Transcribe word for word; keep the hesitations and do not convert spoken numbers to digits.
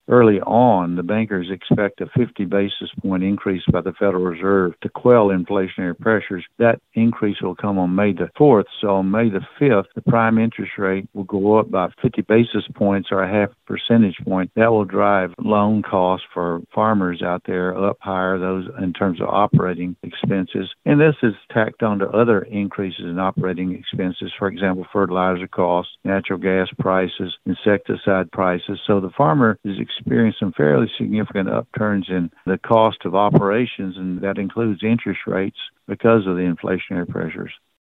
early on, the bankers expect a fifty basis point increase by the Federal Reserve to quell inflationary pressures. That increase will come on May the fourth. So on May the fifth, the prime interest rate will go up by fifty basis points or a half percentage point. That will drive loan costs for farmers out there up higher, those in terms of operating expenses. And this is tacked on to other increases in operating expenses, for example, fertilizer costs, natural gas prices, insecticide prices. So the farmer is experiencing fairly significant upturns in the cost of operations, and that includes interest rates because of the inflationary pressures.